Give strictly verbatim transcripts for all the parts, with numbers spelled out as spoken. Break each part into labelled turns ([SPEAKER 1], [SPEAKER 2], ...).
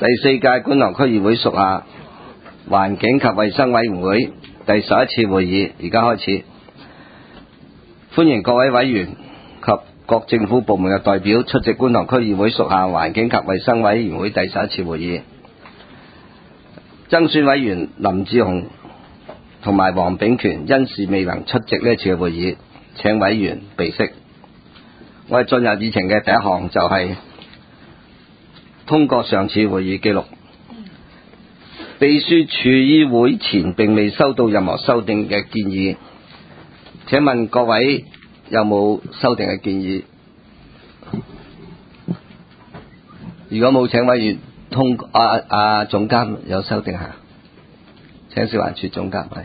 [SPEAKER 1] 第四屆觀塘區議會屬下環境及衛生委員會第十一次會議而家開始，歡迎各位委員及各政府部門嘅代表出席觀塘區議會屬下環境及衛生委員會第十一次會議。增選委員林志雄同埋黃炳權因事未能出席呢次嘅會議，請委員備悉。我哋進入議程嘅第一項就係通過上次會議記錄。秘書處於會前並未收到任何修訂嘅建議，請問各位有冇修訂嘅建議？如果冇，請委員通啊啊總監有修訂下，請小環署總監係。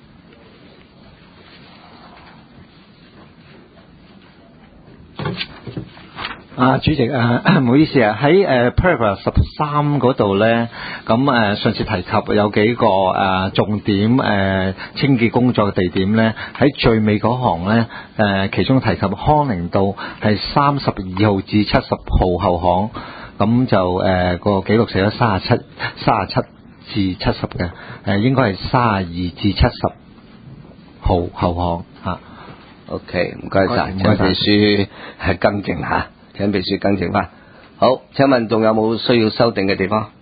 [SPEAKER 2] 啊，主席啊，唔好意思啊，喺誒 paragraph 十三嗰度咧，咁誒上次提及有幾個誒、呃、重點誒、呃、清潔工作嘅地點咧，喺最尾嗰行咧誒、呃，其中提及康寧道係三十二號至七十號後巷，咁就誒、呃那個記錄寫咗三十七、三十七至七十嘅，誒、呃、應該係三十二至七十號後巷嚇。
[SPEAKER 1] OK， 唔該晒，請秘書係更正下。請秘書更正翻。好，請問仲有冇需要修訂嘅地方？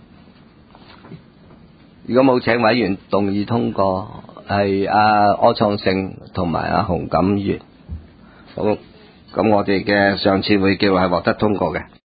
[SPEAKER 1] 如果冇，請委員動議通過。係阿柯創盛同埋阿洪錦源。好，咁我哋嘅上次會記錄係獲得通過嘅。